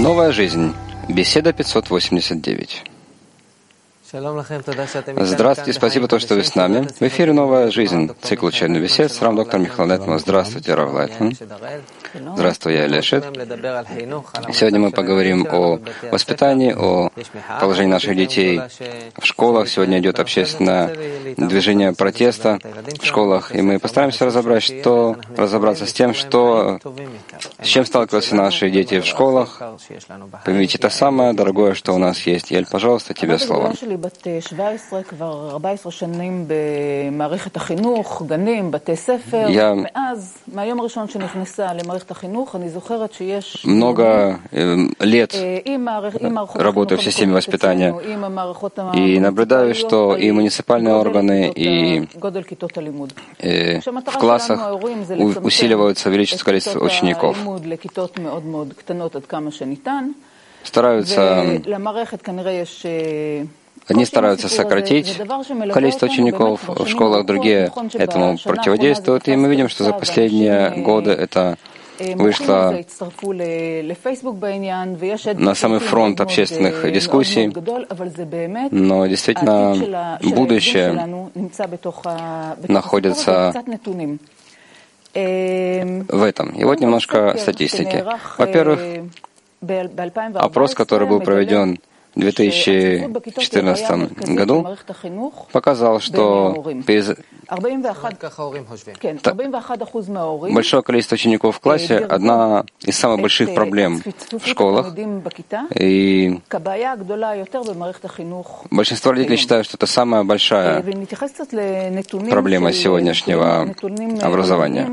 Новая жизнь. Беседа 589. Здравствуйте, спасибо, то, что вы с нами. В эфире «Новая жизнь», цикл учебных бесед с рав. доктор Михаил Лайтман. Здравствуйте, рав Лайтман. Здравствуй, я Лешет. Сегодня мы поговорим о воспитании, о положении наших детей в школах. Сегодня идет общественное движение протеста в школах, и мы постараемся разобраться с тем, с чем сталкиваются наши дети в школах. Поймите, это самое дорогое, что у нас есть. Ель, пожалуйста, тебе слово. בת 17 כבר 14 שנים במערכת החינוך, גנים, בתי ספר. מהיום הראשון שנכנסה למערכת החינוך, אני זוכרת שיש много лет работаю в системе воспитания и наблюдаю, что и муниципальные органы, и в классах усиливается, увеличивается количество учеников. Одни стараются сократить количество учеников в школах, другие этому противодействуют. И мы видим, что за последние годы это вышло на самый фронт общественных дискуссий. Но действительно будущее находится в этом. И вот немножко статистики. Во-первых, опрос, который был проведен в 2014 году, показал, что большое количество учеников в классе — одна из самых больших проблем в школах. И большинство родителей считают, что это самая большая проблема сегодняшнего образования.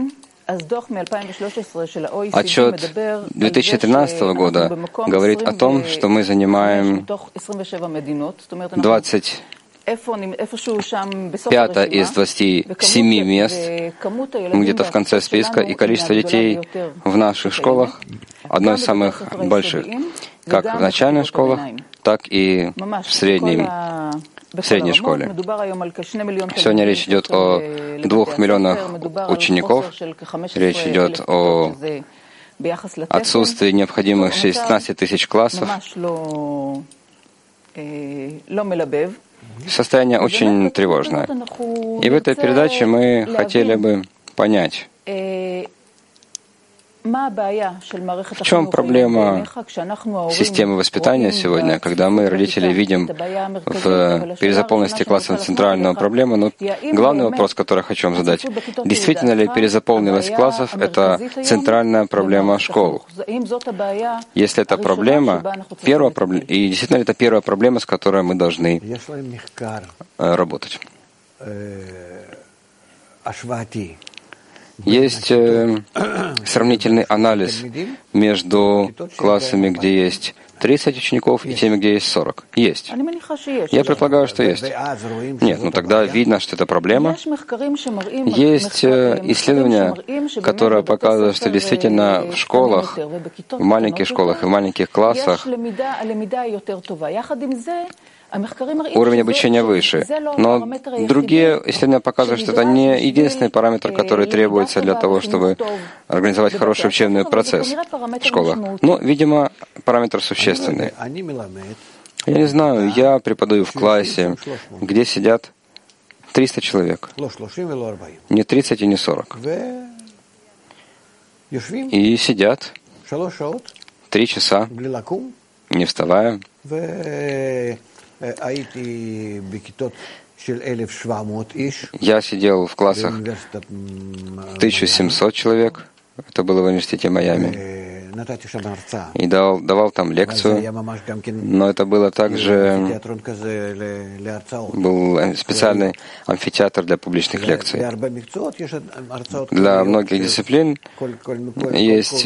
Отчет 2013 года говорит о том, что мы занимаем 25 из 27 мест, где-то в конце списка, и количество детей в наших школах одно из самых больших, как в начальных школах, так и в средней школе. Сегодня речь идет о 2 миллионах учеников, речь идет о отсутствии необходимых 16 тысяч классов. Состояние очень тревожное. И в этой передаче мы хотели бы понять, в чем проблема системы воспитания сегодня, когда мы, родители, видим в перезаполненности классов центральную проблему? Но главный вопрос, который я хочу вам задать: действительно ли перезаполненность классов — это центральная проблема школ? Если это проблема, и действительно ли это первая проблема, с которой мы должны работать? Есть сравнительный анализ между классами, где есть 30 учеников, и теми, где есть 40. Есть. Я предполагаю, что есть. Нет, тогда видно, что это проблема. Есть исследования, которые показывают, что действительно в школах, в маленьких школах и в маленьких классах уровень обучения выше. Но другие исследования показывают, что это не единственный параметр, который требуется для того, чтобы организовать хороший учебный процесс в школах. Но, видимо, параметр существенный. Я не знаю, я преподаю в классе, где сидят 300 человек. Не 30 и не 40. И сидят 3 часа, не вставая. Я сидел в классах 1700 человек, это было в университете Майами, и давал там лекцию, но это было также, был специальный амфитеатр для публичных лекций. Для многих дисциплин есть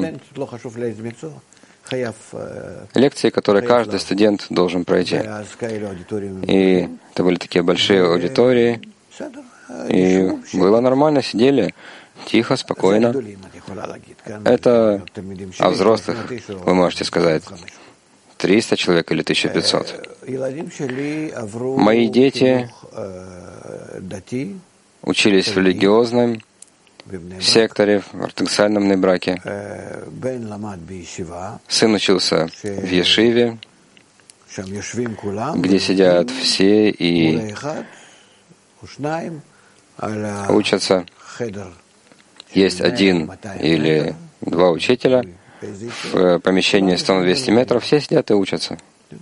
лекции, которые каждый студент должен пройти. И это были такие большие аудитории. И было нормально, сидели тихо, спокойно. Это о взрослых, вы можете сказать, 300 человек или 1500. Мои дети учились в религиозном в секторе, в ортодоксальном Бней-Браке. Сын учился в Ешиве, где сидят все и учатся. Есть один или два учителя. В помещении 100-200 метров все сидят и учатся.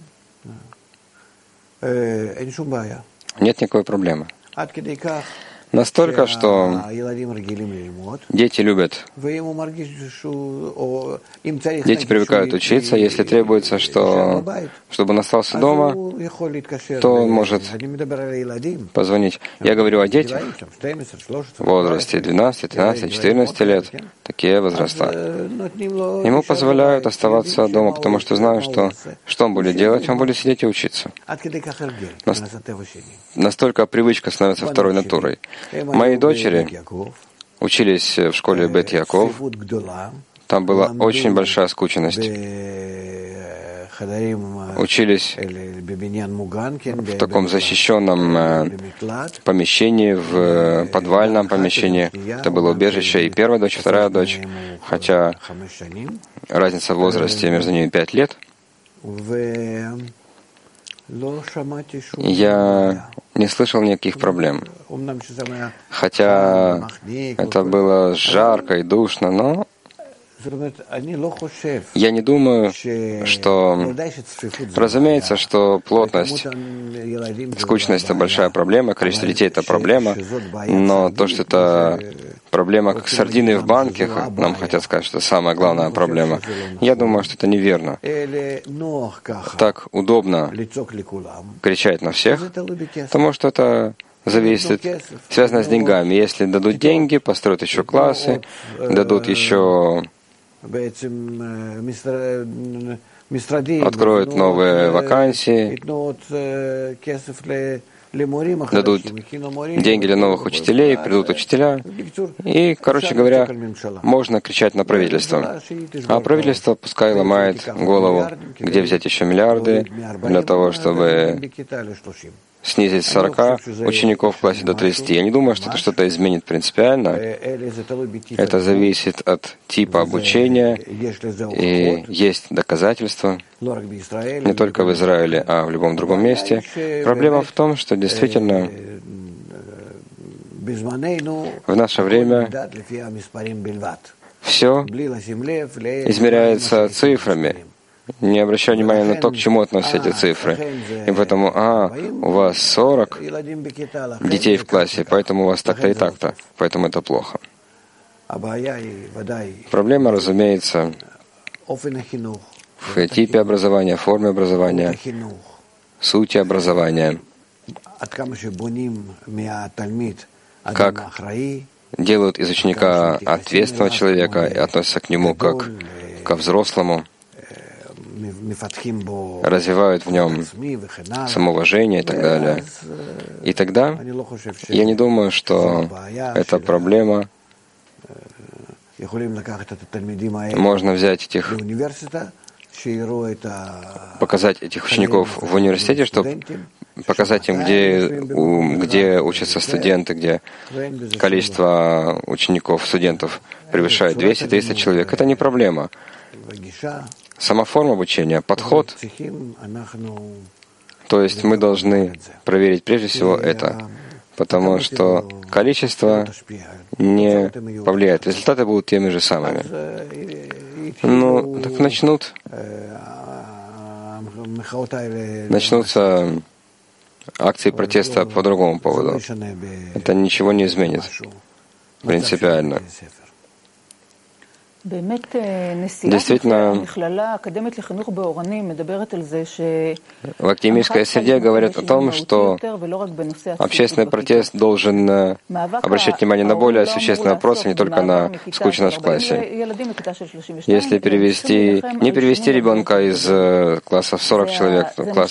Нет никакой проблемы. Настолько, что дети любят. Дети привыкают учиться. Если требуется, чтобы он остался дома, то он может позвонить. Я говорю о детях в возрасте 12, 13, 14 лет. Такие возраста. Ему позволяют оставаться дома, потому что знают, что он будет делать. Он будет сидеть и учиться. Настолько привычка становится второй натурой. Мои дочери учились в школе Бет Яков. Там была очень большая скученность. Учились в таком защищенном помещении, в подвальном помещении. Это было убежище. И первая дочь, и вторая дочь, хотя разница в возрасте между ними 5 лет. Я не слышал никаких проблем. Хотя это было жарко и душно, но я не думаю, что... Разумеется, что плотность, скучность — это большая проблема, количество детей — это проблема, но то, что это проблема, как сардины в банке, нам хотят сказать, что это самая главная проблема, я думаю, что это неверно. Так удобно кричать на всех, потому что это связано с деньгами. Если дадут деньги, построят еще классы, дадут еще... откроют новые вакансии, дадут деньги для новых учителей, придут учителя. И, короче говоря, можно кричать на правительство. А правительство пускай ломает голову, где взять еще миллиарды для того, чтобы снизить с 40 учеников в классе до 30. Я не думаю, что это что-то изменит принципиально. Это зависит от типа обучения, и есть доказательства, не только в Израиле, а в любом другом месте. Проблема в том, что действительно в наше время все измеряется цифрами. Не обращая внимания на то, к чему относятся эти цифры. И поэтому, у вас 40 детей в классе, поэтому у вас так-то и так-то. Поэтому это плохо. Проблема, разумеется, в типе образования, форме образования, сути образования. Как делают из ученика ответственного человека и относятся к нему как ко взрослому, развивают в нем самоуважение и так далее. И тогда я не думаю, что эта проблема. Можно взять показать этих учеников в университете, чтобы показать им, где учатся студенты, где количество учеников, студентов превышает 200-300 человек. Это не проблема. Сама форма обучения, подход, то есть мы должны проверить прежде всего это, потому что количество не повлияет. Результаты будут теми же самыми. Ну, так начнутся акции протеста по другому поводу. Это ничего не изменит принципиально. Действительно, в академической среде говорят о том, что общественный протест должен обращать внимание на более существенные вопросы, не только на скучность в классе. Если не перевести ребенка из класса в 40 человек в класс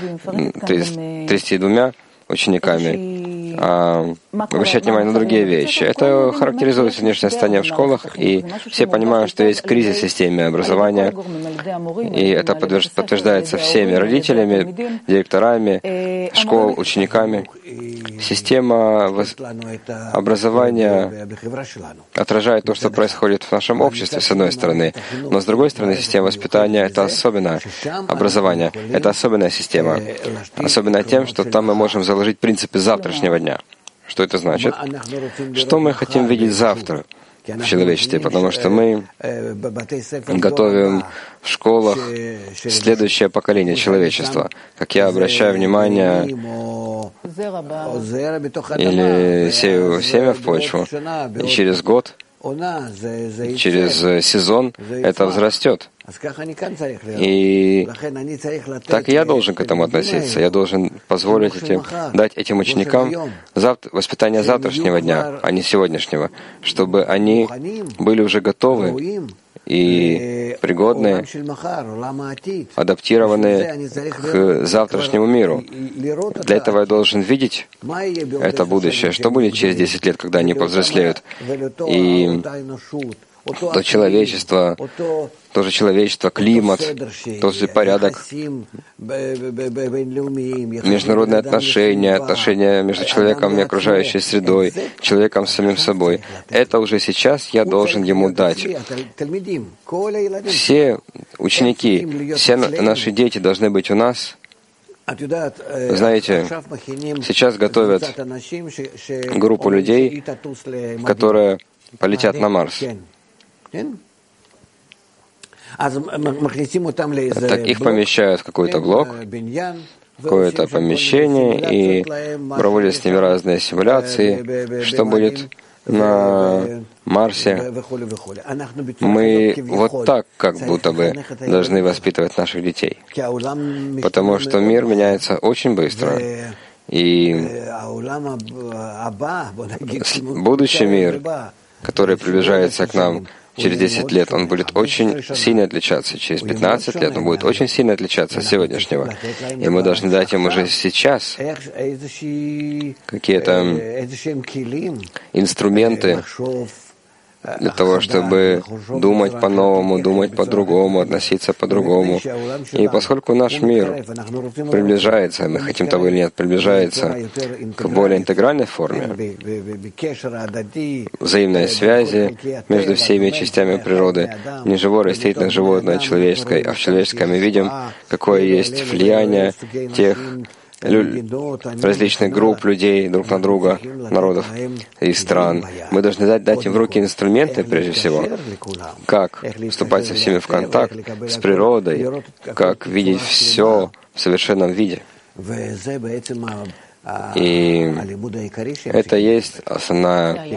32 учениками, обращать внимание на другие вещи. Это характеризует внешнее состояние в школах, и все понимают, что есть кризис в системе образования, и это подтверждается всеми родителями, директорами школ, учениками. Система образования отражает то, что происходит в нашем обществе, с одной стороны, но с другой стороны, система воспитания — это особенное образование, это особенная система, особенная тем, что там мы можем заложить принципы завтрашнего дня. Что это значит? Что мы хотим видеть завтра в человечестве, потому что мы готовим в школах следующее поколение человечества. Как я обращаю внимание, или сею семя в почву, и через год, через сезон это взрастет. И так я должен к этому относиться. Я должен позволить дать этим ученикам воспитание завтрашнего дня, а не сегодняшнего, чтобы они были уже готовы и пригодные, адаптированные к завтрашнему миру. Для этого я должен видеть это будущее, что будет через 10 лет, когда они повзрослеют. И то человечество, климат, тот же порядок, международные отношения между человеком и окружающей средой, человеком с самим собой. Это уже сейчас я должен ему дать. Все ученики, все наши дети должны быть у нас. Знаете, сейчас готовят группу людей, которые полетят на Марс. Так их помещают в какой-то блок, какое-то помещение, и проводят с ними разные симуляции, что будет на Марсе. Мы вот так, как будто бы, должны воспитывать наших детей, потому что мир меняется очень быстро. И будущий мир, который приближается к нам через 10 лет, он будет очень сильно отличаться. Через 15 лет он будет очень сильно отличаться от сегодняшнего. И мы должны дать им уже сейчас какие-то инструменты для того, чтобы думать по-новому, думать по-другому, относиться по-другому. И поскольку наш мир приближается, мы хотим того или нет, приближается к более интегральной форме, взаимной связи между всеми частями природы, не живое, растительное, животное, человеческое, а в человеческом мы видим, какое есть влияние тех различных групп людей друг на друга, народов и стран. Мы должны дать им в руки инструменты, прежде всего, как вступать со всеми в контакт, с природой, как видеть все в совершенном виде. И это есть основная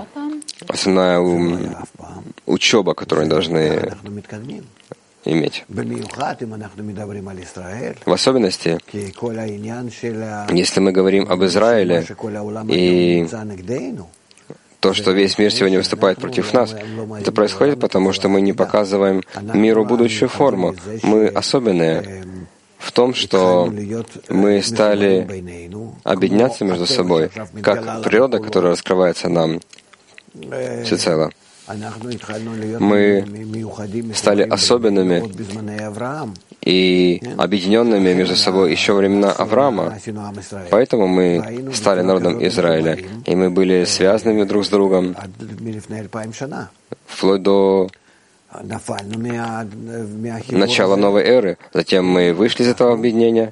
учеба, которую мы должны иметь. В особенности, если мы говорим об Израиле и то, что весь мир сегодня выступает против нас, это происходит потому, что мы не показываем миру будущую форму. Мы особенные в том, что мы стали объединяться между собой, как природа, которая раскрывается нам всецело. Мы стали особенными и объединенными между собой еще во времена Авраама. Поэтому мы стали народом Израиля, и мы были связаны друг с другом вплоть до начала новой эры. Затем мы вышли из этого объединения,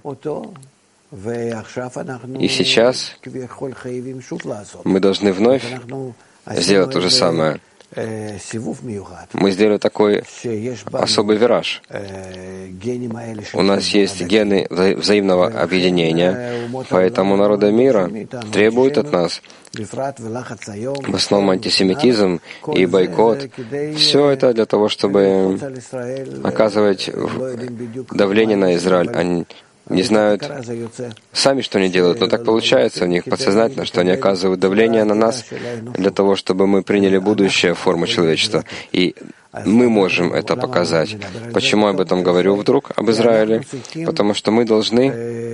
и сейчас мы должны вновь сделать то же самое. Мы сделали такой особый вираж. У нас есть гены взаимного объединения, поэтому народы мира требуют от нас, в основном антисемитизм и бойкот. Все это для того, чтобы оказывать давление на Израиль. Они не знают сами, что они делают, но так получается у них подсознательно, что они оказывают давление на нас для того, чтобы мы приняли будущее форму человечества. И мы можем это показать. Почему я об этом говорю вдруг, об Израиле? Потому что мы должны...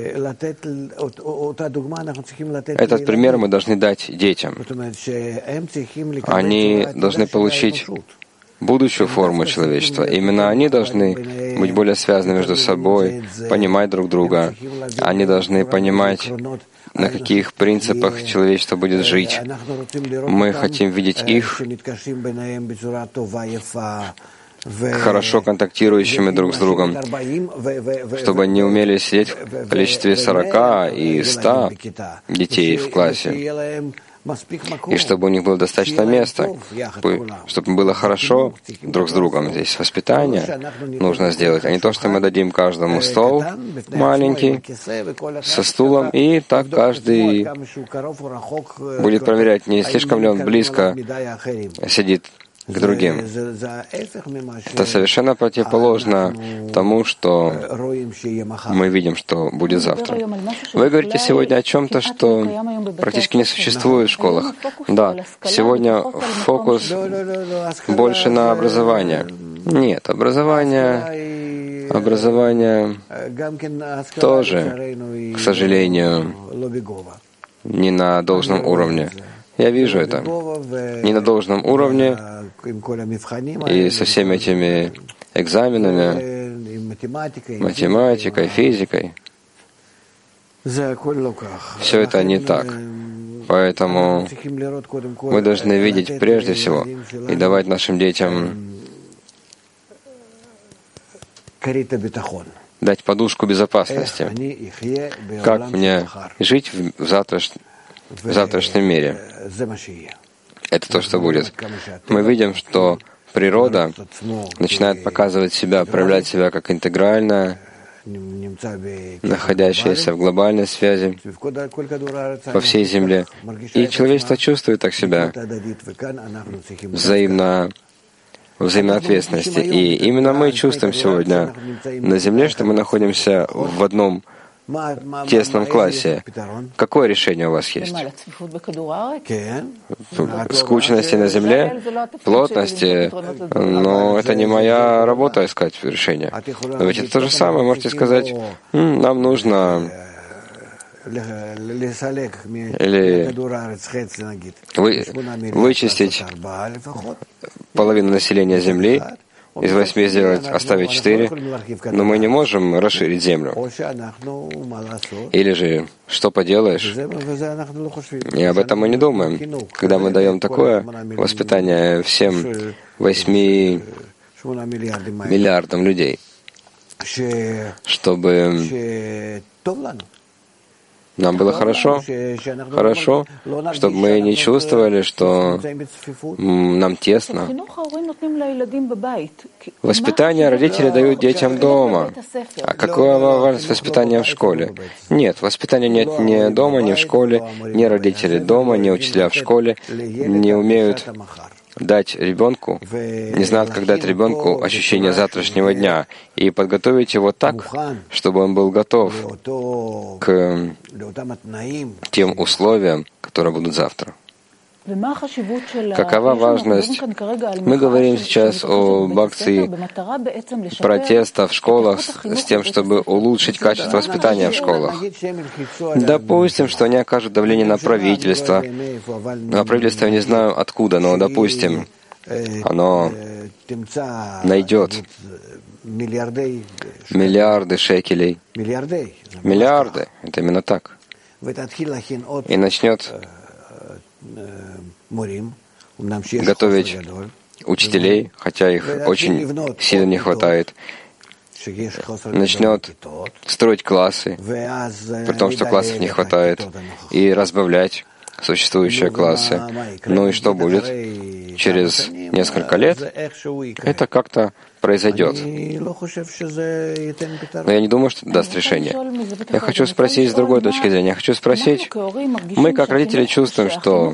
Этот пример мы должны дать детям. Они должны получить будущую форму человечества. Именно они должны быть более связаны между собой, понимать друг друга. Они должны понимать, на каких принципах человечество будет жить. Мы хотим видеть их хорошо контактирующими друг с другом, чтобы они умели сидеть в количестве 40 и 100 детей в классе, и чтобы у них было достаточно места, чтобы было хорошо друг с другом. Здесь воспитание нужно сделать, а не то, что мы дадим каждому стол маленький со стулом, и так каждый будет проверять, не слишком ли он близко сидит к другим. Это совершенно противоположно тому, что мы видим, что будет завтра. Вы говорите сегодня о чем-то, что практически не существует в школах. Да, сегодня фокус больше на образование. Нет, образование тоже, к сожалению, не на должном уровне. Я вижу это. Не на должном уровне, и со всеми этими экзаменами, математикой, физикой. Все это не так. Поэтому мы должны видеть прежде всего и давать нашим детям дать подушку безопасности. Как мне жить в завтрашнем мире? Это то, что будет. Мы видим, что природа начинает показывать себя, проявлять себя как интегральная, находящаяся в глобальной связи по всей Земле. И человечество чувствует так себя взаимной ответственности. И именно мы чувствуем сегодня на Земле, что мы находимся в одном тесном классе. Какое решение у вас есть? Скучности на Земле, плотности, но это не моя работа искать решение. Но ведь это то же самое. Можете сказать, нам нужно или вычистить половину населения Земли, из 8 сделать, оставить 4, но мы не можем расширить Землю. Или же, что поделаешь? И об этом мы не думаем. Когда мы даем такое воспитание всем 8 миллиардам людей, чтобы нам было хорошо, чтобы мы не чувствовали, что нам тесно. Воспитание родители дают детям дома. А какая важность воспитания в школе? Нет, воспитания нет ни дома, ни в школе, ни родители дома, ни учителя в школе не умеют дать ребенку, не знают, как дать ребенку ощущение завтрашнего дня и подготовить его так, чтобы он был готов к тем условиям, которые будут завтра. Какова важность? Мы говорим сейчас об акции протеста в школах с тем, чтобы улучшить качество воспитания в школах. Допустим, что они окажут давление на правительство. На правительство я не знаю откуда, но, допустим, оно найдет миллиарды шекелей. Миллиарды, это именно так. И начнет готовить учителей, хотя их очень сильно не хватает, начнет строить классы, при том, что классов не хватает, и разбавлять существующие классы. Ну и что будет? Через несколько лет это как-то произойдет. Но я не думаю, что это даст решение. Я хочу спросить с другой точки зрения. Я хочу спросить, мы как родители чувствуем, что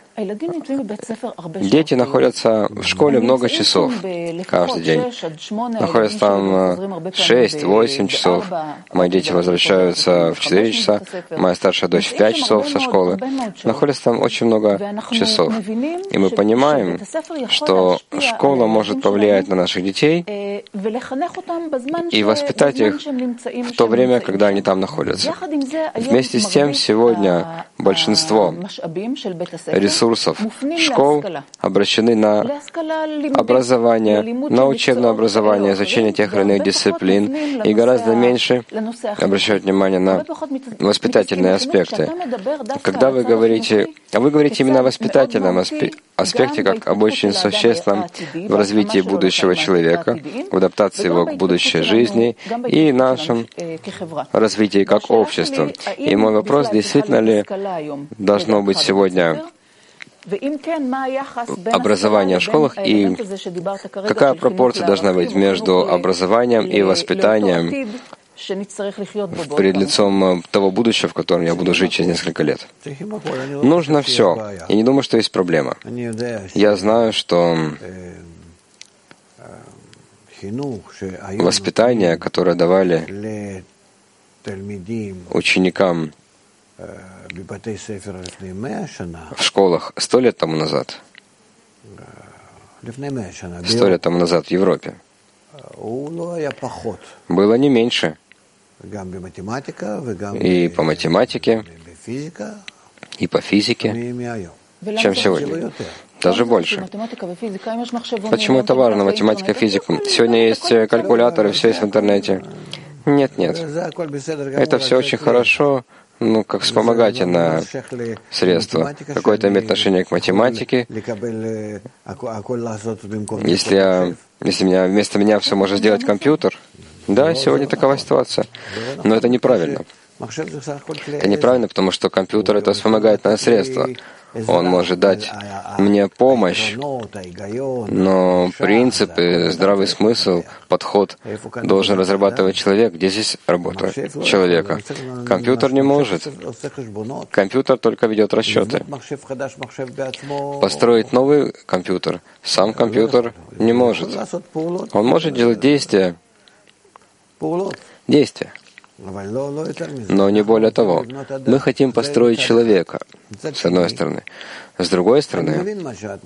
дети находятся в школе много часов каждый день. Находятся там 6-8 часов. Мои дети возвращаются в 4 часа. Моя старшая дочь в 5 часов со школы. Находятся там очень много часов. И мы понимаем, что школа может повлиять на наших детей и воспитать их в то время, когда они там находятся. Вместе с тем, сегодня большинство ресурсов ресурсов школ обращены на образование, на учебное образование, изучение тех или иных дисциплин, и гораздо меньше обращают внимание на воспитательные аспекты. Когда вы говорите именно о воспитательном аспекте, как об очень существенном в развитии будущего человека, в адаптации его к будущей жизни и нашем развитии как общества. И мой вопрос, действительно ли должно быть сегодня образование в школах, и какая пропорция должна быть между образованием и воспитанием перед лицом того будущего, в котором я буду жить через несколько лет? Нужно все. Я не думаю, что есть проблема. Я знаю, что воспитание, которое давали ученикам в школах 100 лет тому назад, 100 лет тому назад в Европе, было не меньше и по математике, и по физике, чем сегодня. Даже больше. Почему это важно, математика и физика? Сегодня есть калькуляторы, все есть в интернете. Нет. Это все очень хорошо, как вспомогательное средство. Какое-то имеет отношение к математике. Если вместо меня все может сделать компьютер, да, сегодня такова ситуация. Но это неправильно. Это неправильно, потому что компьютер — это вспомогательное средство. Он может дать мне помощь, но принципы, здравый смысл, подход должен разрабатывать человек. Где здесь работа человека? Компьютер не может. Компьютер только ведет расчеты. Построить новый компьютер сам компьютер не может. Он может делать действия, но не более того. Мы хотим построить человека, с одной стороны. С другой стороны,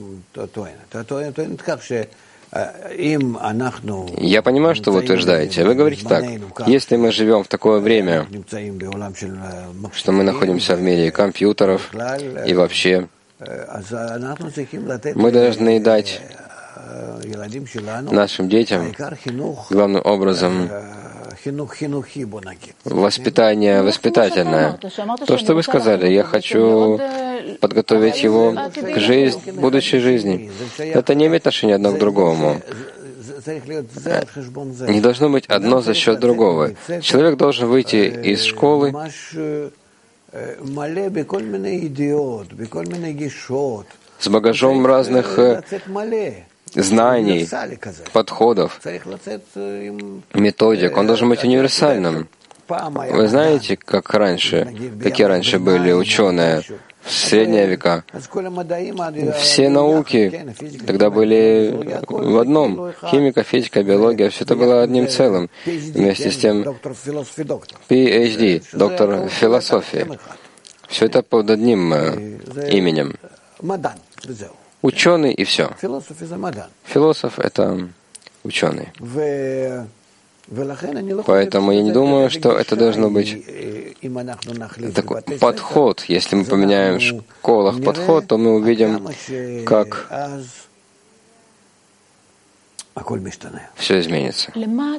я понимаю, что вы утверждаете. Вы говорите так: если мы живем в такое время, что мы находимся в мире компьютеров и вообще, мы должны дать нашим детям, главным образом, воспитание воспитательное. То, что вы сказали, я хочу подготовить его к будущей жизни. Это не имеет отношения одно к другому. Не должно быть одно за счет другого. Человек должен выйти из школы с багажом разных знаний, подходов, методик. Он должен быть универсальным. Вы знаете, какие раньше были ученые в средние века? Все науки тогда были в одном. Химика, физика, биология, все это было одним целым. Вместе с тем PhD, доктор философии. Все это под одним именем. Ученый и все. Философ — это ученый. Поэтому я не думаю, что это должно быть такой подход. Если мы поменяем в школах подход, то мы увидим, как все изменится.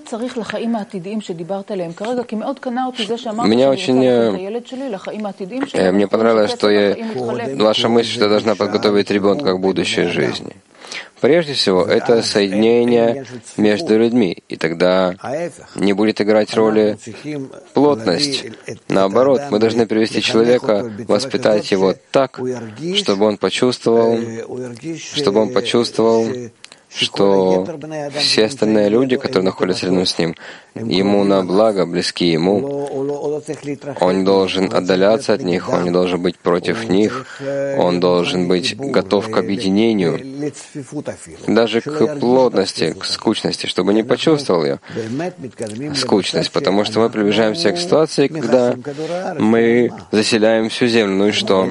Мне понравилось, что ваша мысль, что я должна подготовить ребенка к будущей жизни. Прежде всего, это соединение между людьми, и тогда не будет играть роли плотность. Наоборот, мы должны привести человека, воспитать его так, чтобы он почувствовал, что все остальные люди, которые находятся рядом с ним, ему на благо, близки ему. Он не должен отдаляться от них, он не должен быть против них, он должен быть готов к объединению, даже к плотности, к скучности, чтобы не почувствовал ее, скучность, потому что мы приближаемся к ситуации, когда мы заселяем всю землю. Ну и что?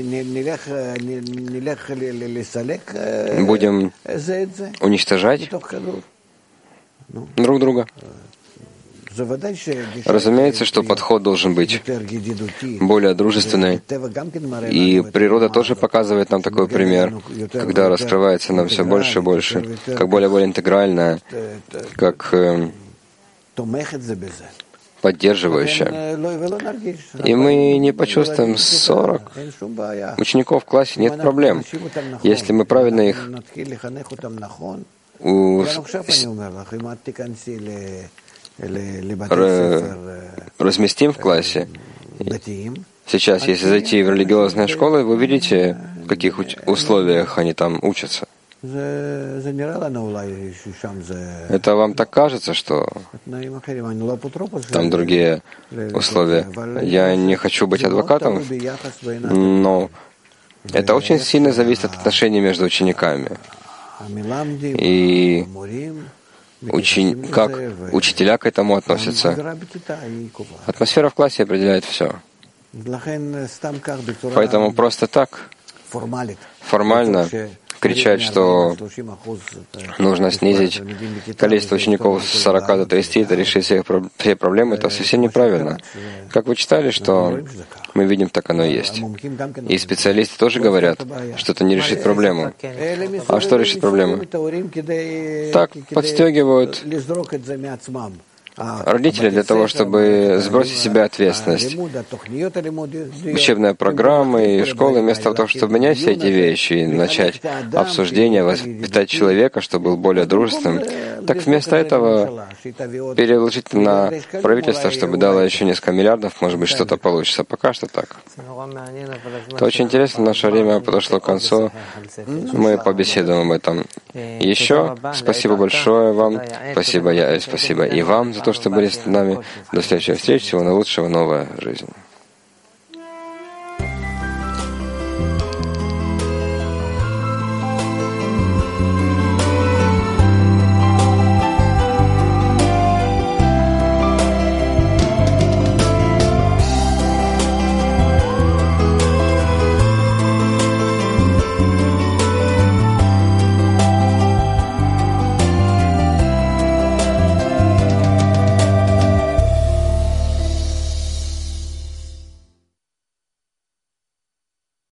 Будем уничтожать друг друга. Разумеется, что подход должен быть более дружественный. И природа тоже показывает нам такой пример, когда раскрывается нам все больше и больше, как более интегральная, как поддерживающая. И мы не почувствуем 40 учеников в классе, нет проблем. Если мы правильно их разместим в классе. Сейчас, если зайти в религиозные школы, вы видите, в каких условиях они там учатся. Это вам так кажется, что там другие условия. Я не хочу быть адвокатом, но это очень сильно зависит от отношений между учениками. И как учителя к этому относятся. Атмосфера в классе определяет все. Поэтому просто так, формально, кричать, что нужно снизить количество учеников с 40 до 30, это решить все проблемы, это совсем неправильно. Как вы читали, что мы видим, так оно и есть. И специалисты тоже говорят, что это не решит проблему. А что решит проблему? Так подстегивают родители для того, чтобы сбросить с себя ответственность. Учебные программы и школы, вместо того, чтобы менять все эти вещи и начать обсуждение, воспитать человека, чтобы был более дружественным, так вместо этого переложить на правительство, чтобы дало еще несколько миллиардов, может быть, что-то получится. Пока что так. Это очень интересно, наше время подошло к концу. Мы побеседуем об этом еще. Спасибо большое вам. Спасибо и вам за то, что были с нами. До следующей встречи. Всего наилучшего. Новая жизнь.